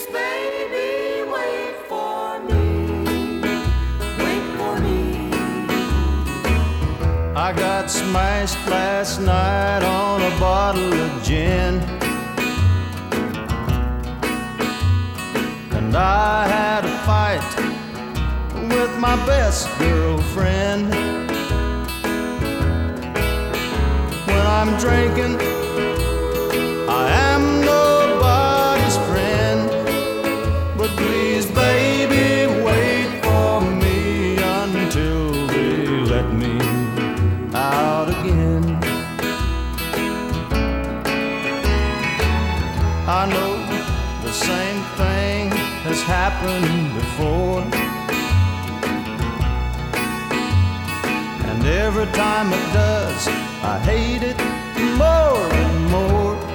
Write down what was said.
baby, wait for me. Wait for me. I got smashed last night on a bottle of gin, and I had a fight with my best girlfriend. When I'm drinking, I am nobody's friend. But please, baby, wait for me until they let me out again. I know the same thing has happened before, and every time it does, I hate it more and more.